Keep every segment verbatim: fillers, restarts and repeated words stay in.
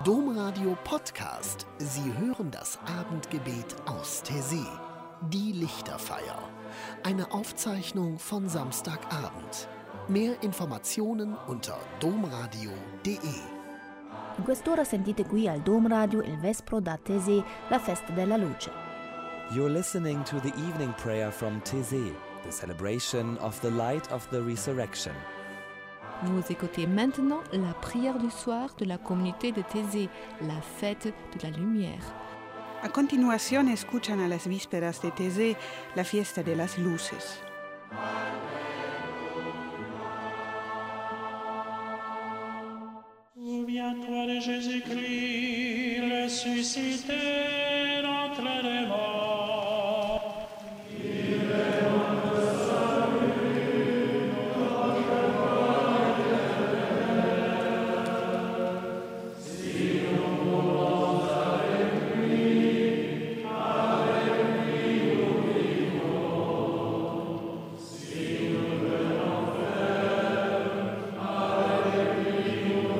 Domradio Podcast. Sie hören das Abendgebet aus Taizé. Die Lichterfeier. Eine Aufzeichnung von Samstagabend. Mehr Informationen unter domradio punto de. In quest'ora sentite qui al Dom Radio il Vespro da Taizé, la festa della luce. You're listening to the evening prayer from Taizé, the celebration of the light of the resurrection. Vous écoutez maintenant la prière du soir de la communauté de Taizé, la fête de la lumière. A continuación escuchan a las vísperas de Taizé, la fiesta de las luces. Souviens-toi de Jésus-Christ ressuscité d'entre les morts. Il est notre salut, notre gloire éternelle. Si nous mourons avec lui, avec lui nous vivons. Si nous venons faire, avec lui nous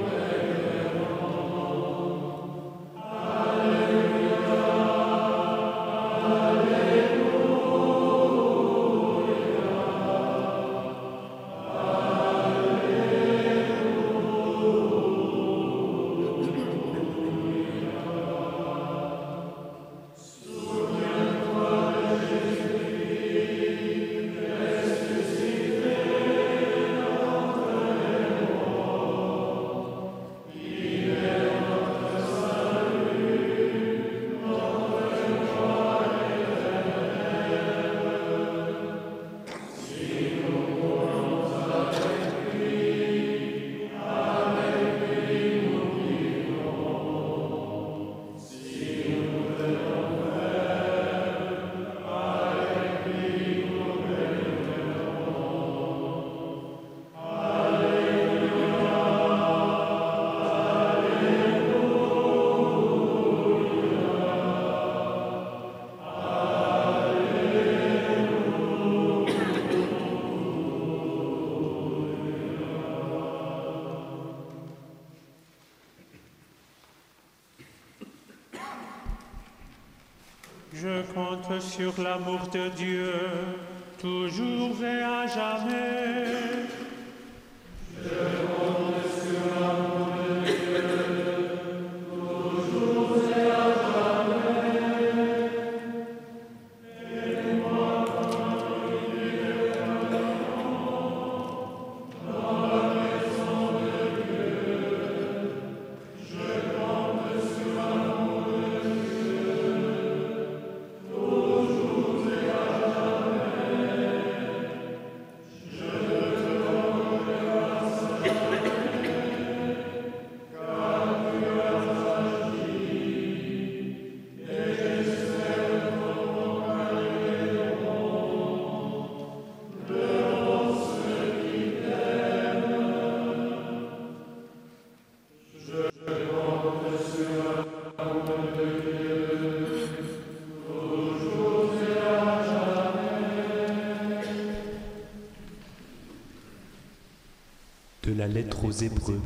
Je compte sur l'amour de Dieu, toujours et à jamais. Je compte sur l'amour de Dieu, toujours et à jamais. Aide-moi quand il est dans la maison de Dieu. Je compte sur l'amour de Dieu. De la lettre aux Hébreux.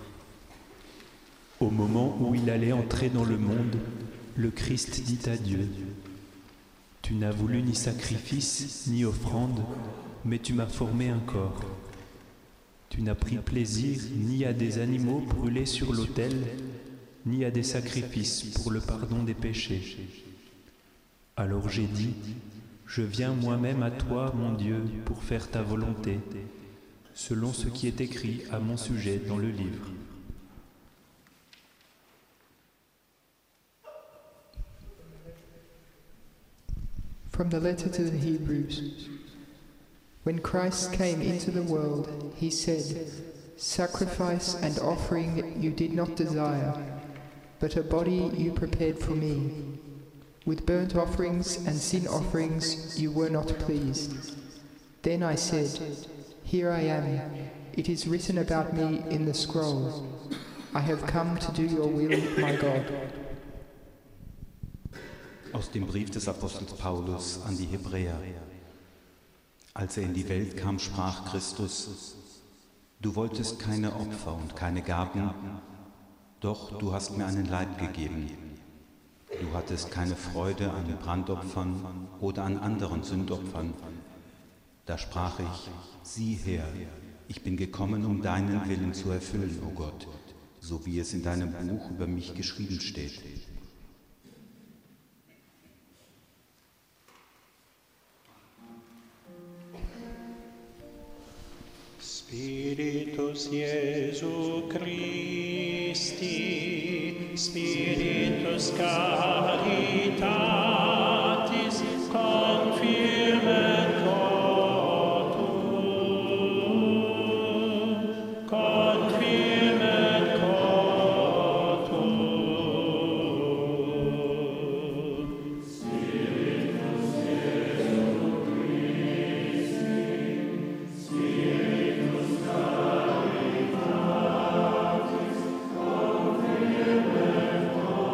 Au moment où il allait entrer dans le monde, le Christ dit à Dieu : Tu n'as voulu ni sacrifice, ni offrande, mais tu m'as formé un corps. Tu n'as pris plaisir ni à des animaux brûlés sur l'autel, ni à des sacrifices pour le pardon des péchés. Alors j'ai dit : Je viens moi-même à toi, mon Dieu, pour faire ta volonté, selon ce qui est écrit à mon sujet dans le livre. From the letter to the Hebrews. When Christ came into the world, he said, Sacrifice and offering you did not desire, but a body you prepared for me. With burnt offerings and sin offerings you were not pleased. Then I said, Here I am. It is written about me in the scroll. I have come to do your will, my God. Aus dem Brief des Apostels Paulus an die Hebräer. Als er in die Welt kam, sprach Christus: Du wolltest keine Opfer und keine Gaben, Doch du hast mir einen Leib gegeben. Du hattest keine Freude an Brandopfern oder an anderen Sündopfern. Da sprach ich, sieh her, ich bin gekommen, um deinen Willen zu erfüllen, o Gott, so wie es in deinem Buch über mich geschrieben steht. Spiritus Iesu Christi, Spiritus Caritatis, confirmet totum, confirmet totum. Spiritus Iesu Christi, Spiritus Caritatis, confirmet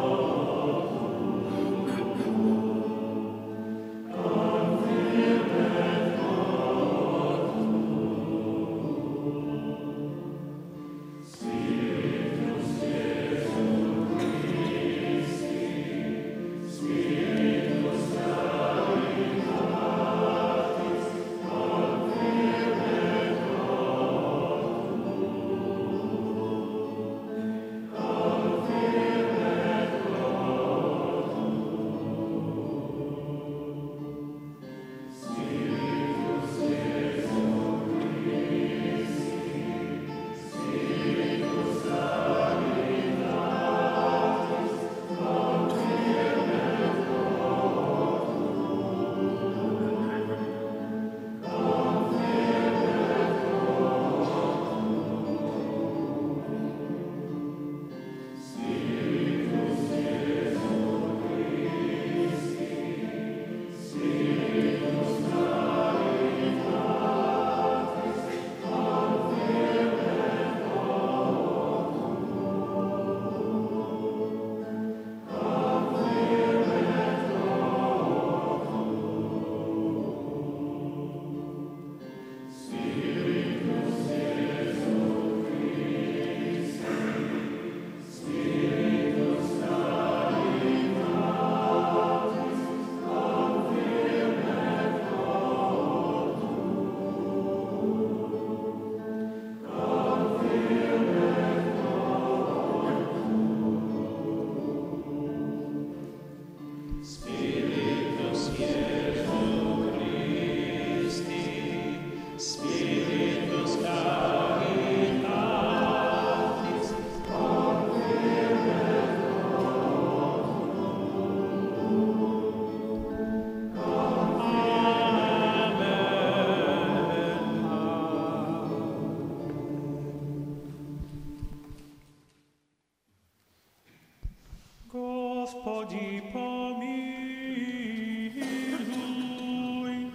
Gospodi pomiluj.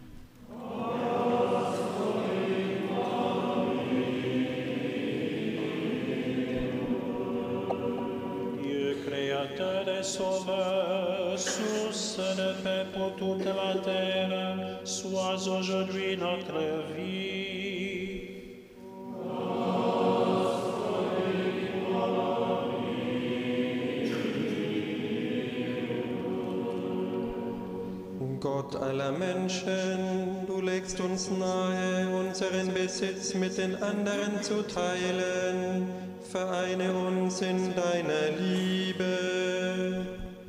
Dieu créateur des sauveurs, source de paix pour toute la terre, sois aujourd'hui notre vie. Gott aller Menschen, du legst uns nahe, unseren Besitz mit den anderen zu teilen. Vereine uns in deiner Liebe.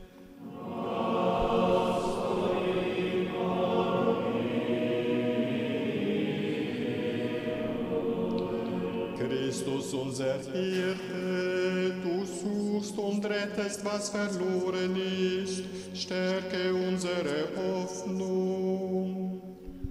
Christus, unser Hirte, du suchst und rettest, was verloren ist. Stärke unsere Hoffnung.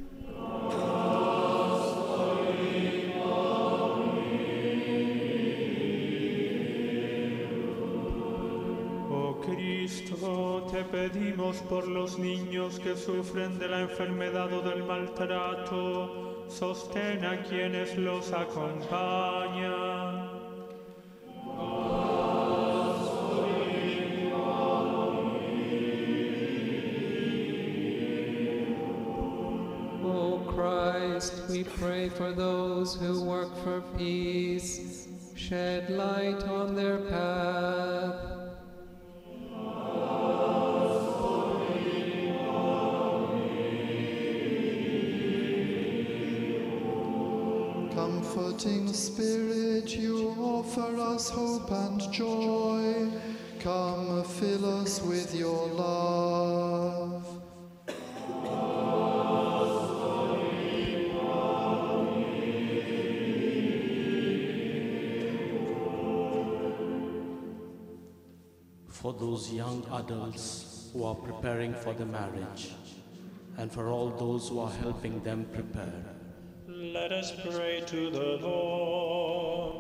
Oh Cristo, te pedimos por los niños que sufren de la enfermedad o del maltrato, sostén a quienes los acompañan. O Christ, we pray for those who work for peace. Shed light on their path. Comforting Spirit, you offer us hope and joy. Come, fill us with your love. For those young adults who are preparing for the marriage, and for all those who are helping them prepare, let us pray to the Lord.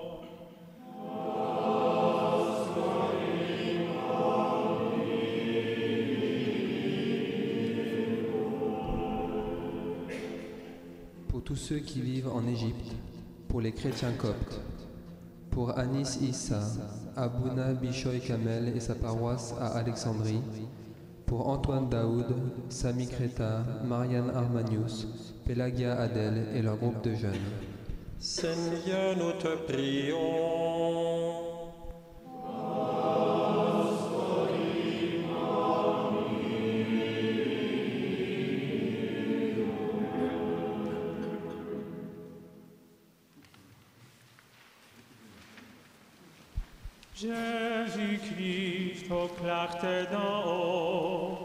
Pour tous ceux qui vivent en Égypte, pour les chrétiens coptes, pour Anis Issa, Abouna Bishoy Kamel et sa paroisse à Alexandrie, pour Antoine Daoud, Sami Kreta, Marianne Armanius, Pelagia Adel et leur groupe de jeunes. Seigneur, nous te prions. Jésus-Christ, ô clarté d'en haut,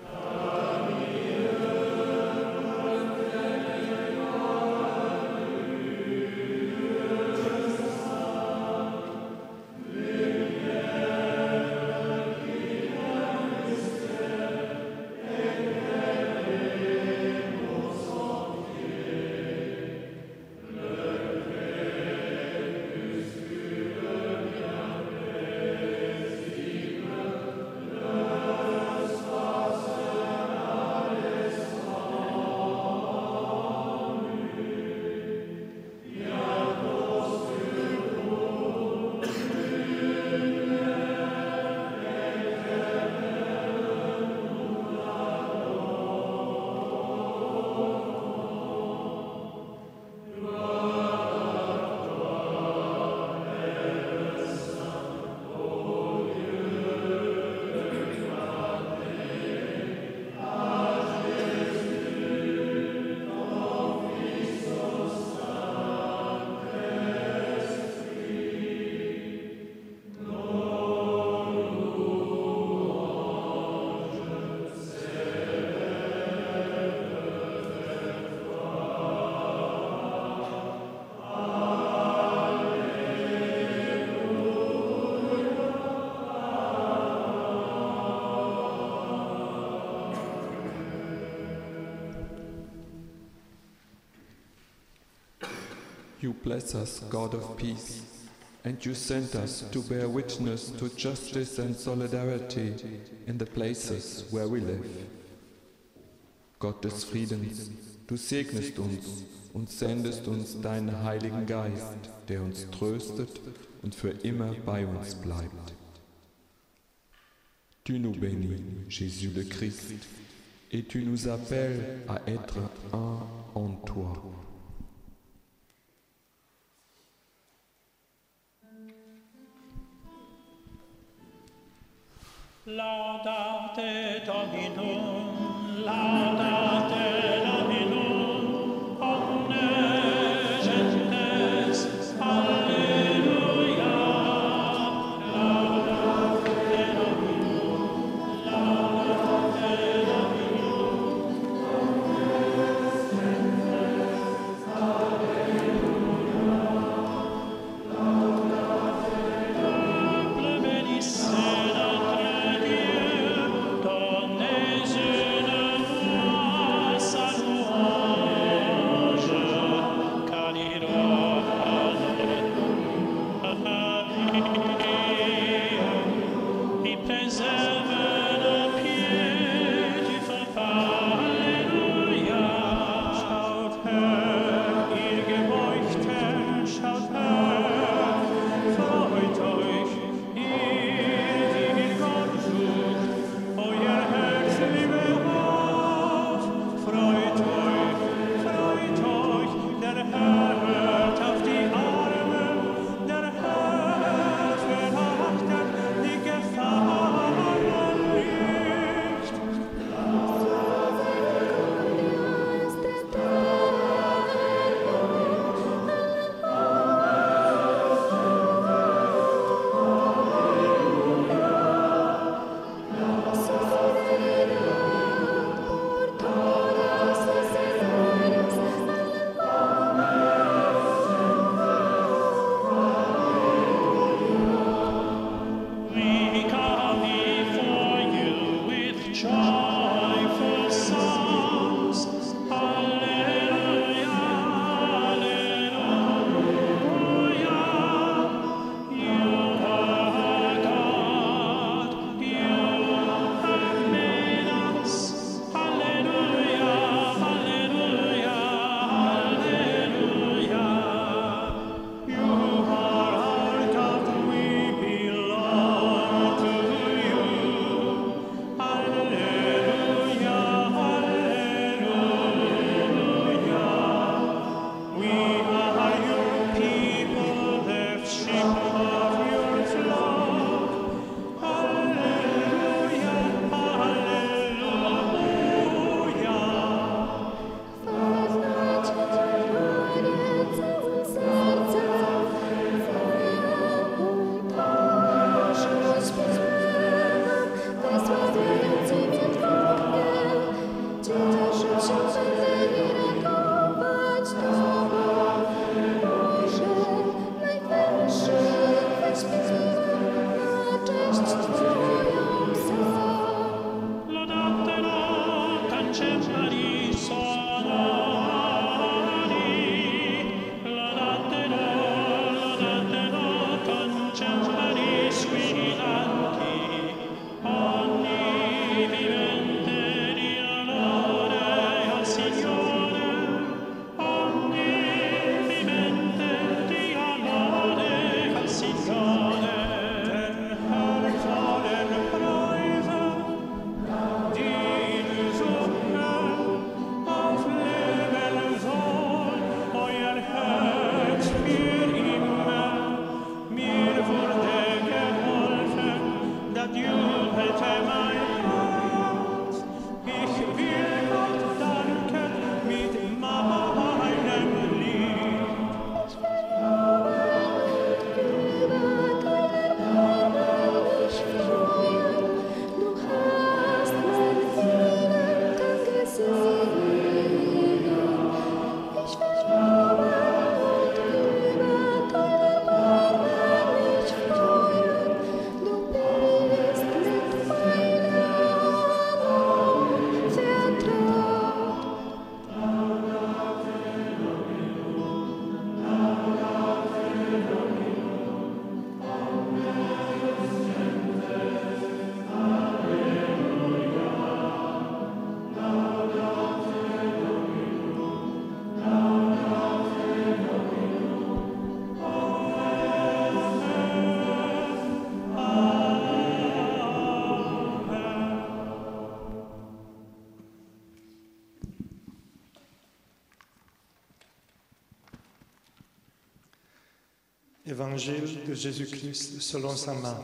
You bless us, God of peace, and you sent us to bear witness to justice and solidarity in the places where we live. Gott des Friedens, du segnest uns und sendest uns deinen Heiligen Geist, der uns tröstet und für immer bei uns bleibt. Tu nous bénis, Jésus le Christ, et tu nous appelles à être un en toi. Laudate Dominum, laudate Dominum, omne gentes, alleluia. Laudate Dominum, laudate Dominum, omne gentes, alleluia. Laudate Dominum, benissez. Évangile de Jésus-Christ selon saint Marc.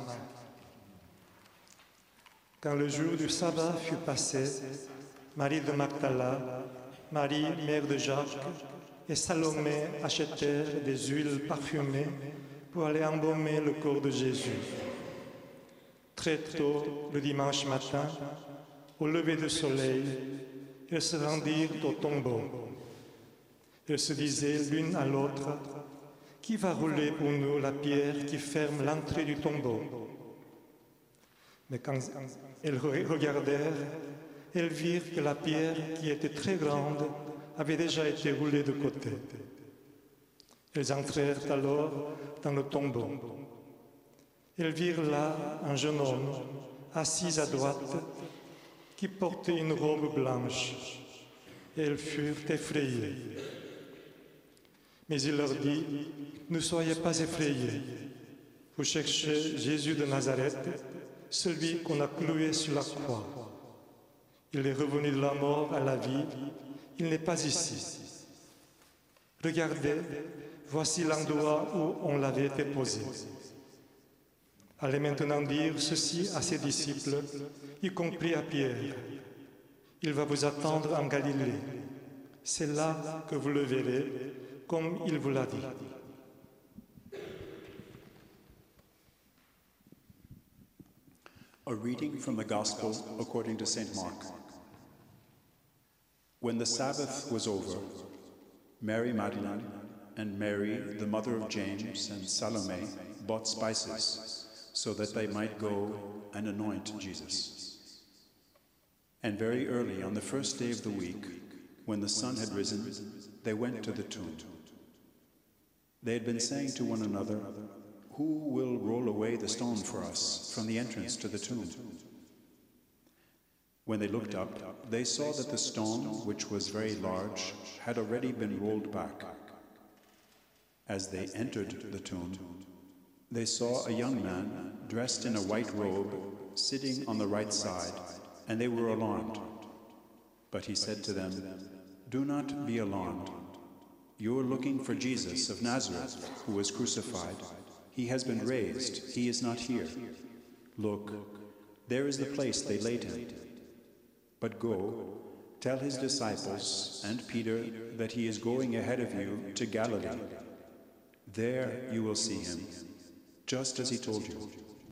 Quand le jour du sabbat fut passé, Marie de Magdala, Marie, mère de Jacques, et Salomé achetèrent des huiles parfumées pour aller embaumer le corps de Jésus. Très tôt, le dimanche matin, au lever du soleil, elles se rendirent au tombeau. Elles se disaient l'une à l'autre, « Qui va rouler pour nous la pierre qui ferme l'entrée du tombeau ?» Mais quand elles regardèrent, elles virent que la pierre, qui était très grande, avait déjà été roulée de côté. Elles entrèrent alors dans le tombeau. Elles virent là un jeune homme, assis à droite, qui portait une robe blanche. Et elles furent effrayées. Mais il leur dit, « Ne soyez pas effrayés. Vous cherchez Jésus de Nazareth, celui qu'on a cloué sur la croix. Il est revenu de la mort à la vie. Il n'est pas ici. Regardez, voici l'endroit où on l'avait déposé. » Allez maintenant dire ceci à ses disciples, y compris à Pierre. Il va vous attendre en Galilée. C'est là que vous le verrez, comme il vous l'a dit. A reading from the Gospel according to Saint Mark. When the Sabbath was over, Mary Magdalene and Mary, the mother of James, and Salome bought spices so that they might go and anoint Jesus. And very early on the first day of the week, when the sun had risen, they went to the tomb. They had been saying to one another, "Who will roll away the stone for us from the entrance to the tomb?" When they looked up, they saw that the stone, which was very large, had already been rolled back. As they entered the tomb, they saw a young man dressed in a white robe sitting on the right side, and they were alarmed. But he said to them, "Do not be alarmed. You are looking for Jesus of Nazareth, who was crucified. He has been raised. He is not here. Look, there is the place they laid him. But go, tell his disciples and Peter that he is going ahead of you to Galilee. There you will see him, just as he told you."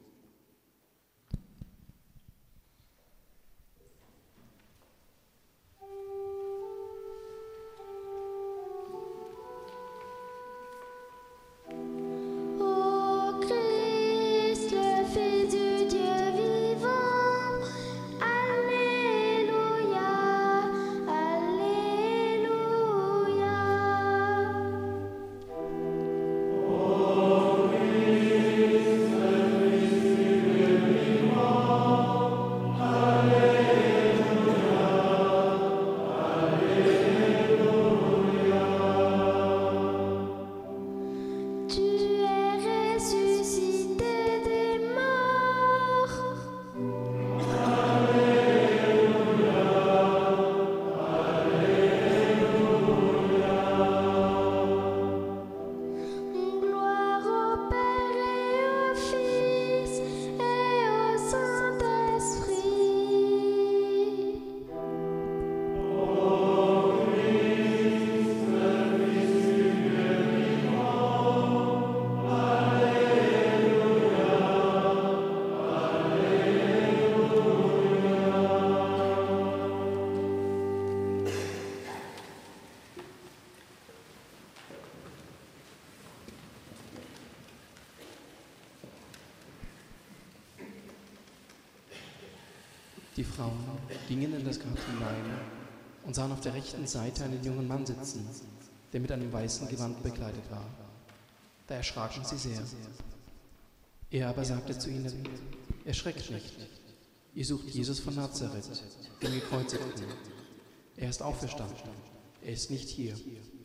Die Frauen gingen in das Grab hinein und sahen auf der rechten Seite einen jungen Mann sitzen, der mit einem weißen Gewand bekleidet war. Da erschraken sie sehr. Er aber sagte zu ihnen: "Erschreckt nicht, ihr sucht Jesus von Nazareth, den Gekreuzigten. Er ist auferstanden, er ist nicht hier."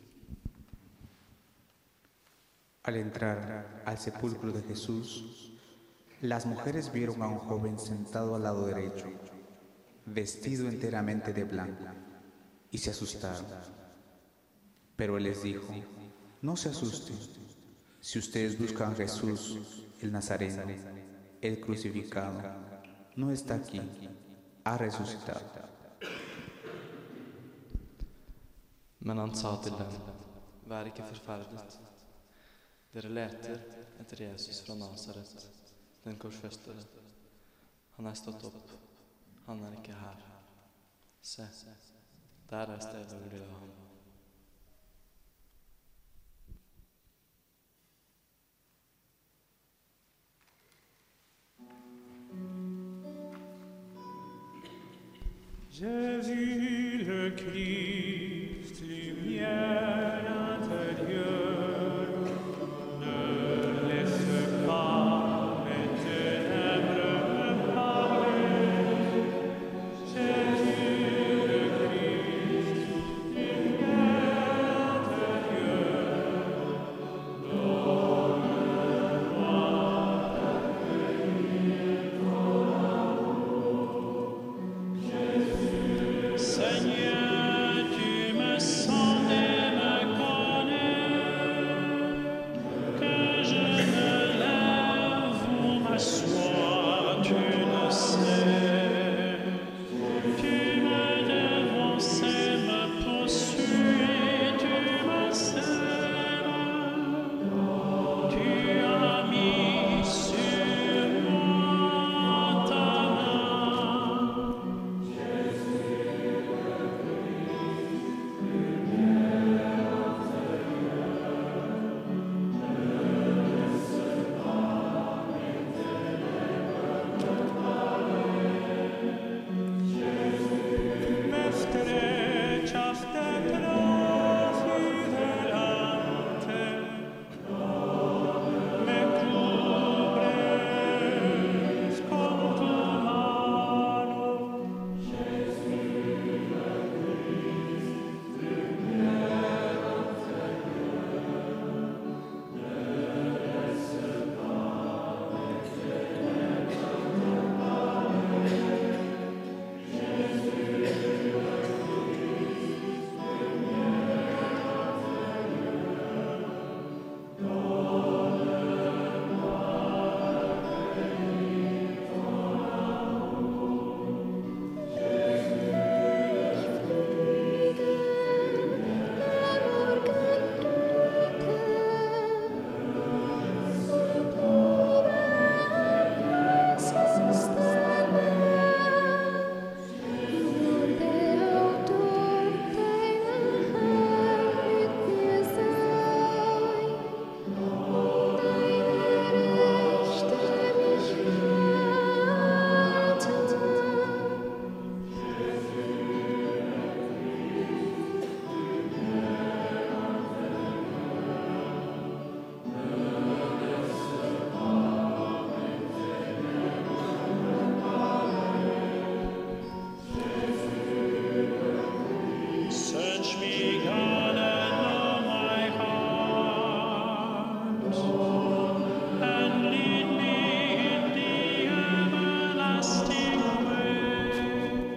Al entrar al sepulcro de Jesús, las mujeres vieron a un joven sentado al lado derecho, vestido enteramente de blanco, y se asustaron. Pero él les dijo: "No se asusten, Si ustedes buscan a Jesús, el Nazareno, el crucificado, no está aquí, ha resucitado. Men han sa til dem, vær ikke forferdet. Dere leter etter Jesus fra Nazaret, den korsfestede. Han er stått opp, han er ikke her. Se, der er stedet hvor de la ham. Jésus le Christ, lumière intérieure, ne laisse pas mes ténèbres me parler. Jésus le Christ, lumière intérieure, donne-moi d'accueillir ton amour. Jésus, Seigneur, tu me sondes et me connais, que je me lève ou m'assois, tu le sais. Tu me devances et me poursuis, tu me sers. Tu as mis sur moi ta main. Me estrechas detrás y delante, me cubres con tu mano. Search me, God, and know my heart, and lead me in the everlasting way.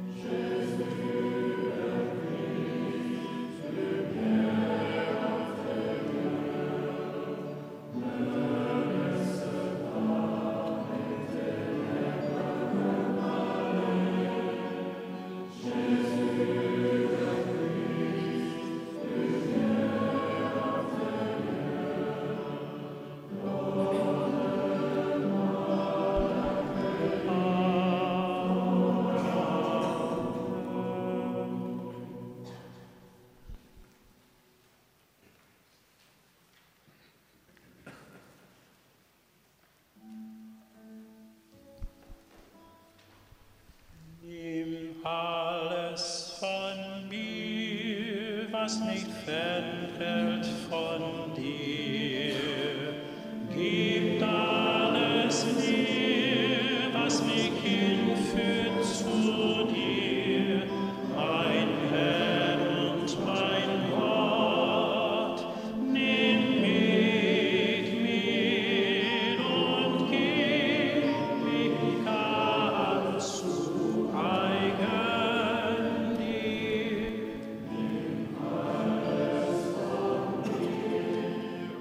Nimm alles von mir, was nicht fernhält von dir. Gib alles mir, was mich hinführt zu dir. Mein Herr und mein Gott, nimm mich mit und gib mich ganz zu eigen dir. Nimm alles von mir.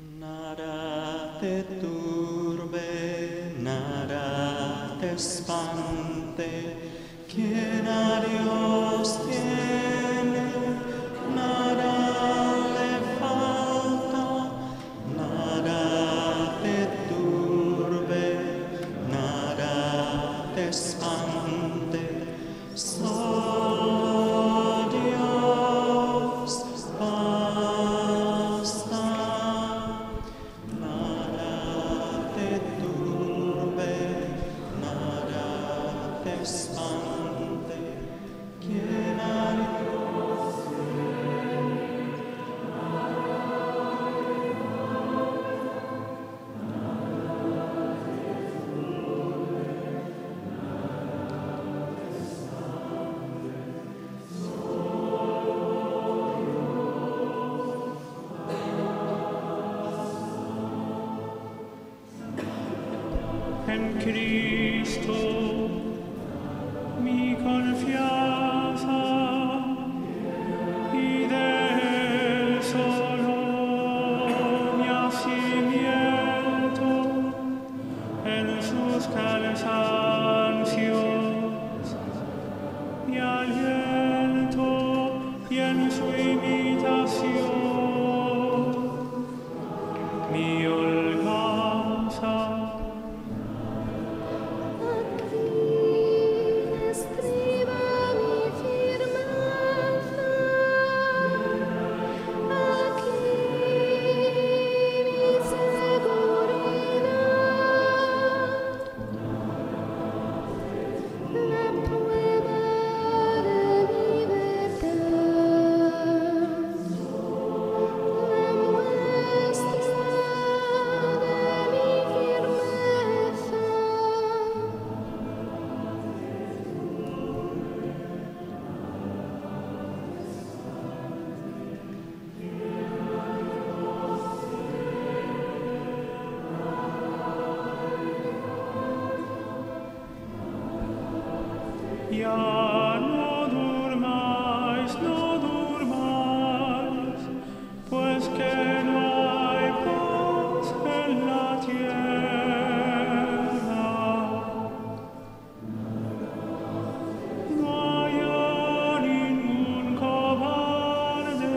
Nada te turbe, nada te espante, quien a Dios tiene, nada le falta, nada te turbe, nada te espante, solo Dios basta. Nada te turbe, nada te espante, quien a Dios en Cristo mi confianza y de Él solo mi asimiento en sus cansancios, mi aliento y en su imitación, mi holganza. Estriba mi firmeza, aquí mi seguridad, la prueba de mi verdad, la muestra de mi firmeza. Ya no durmáis, no durmáis, pues que no hay paz en la tierra. No haya ningún cobarde,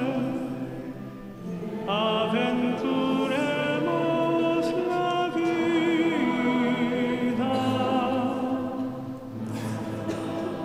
aventuremos la vida.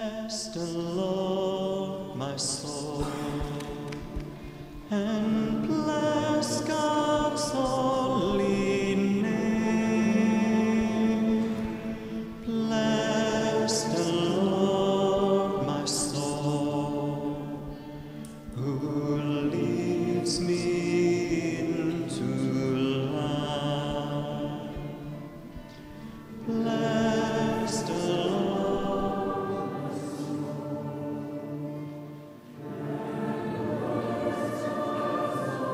Bless the Lord, my soul, and bless God's holy name. Bless the Lord, my soul, who leads me into life. Bless the Lord.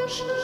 Shine.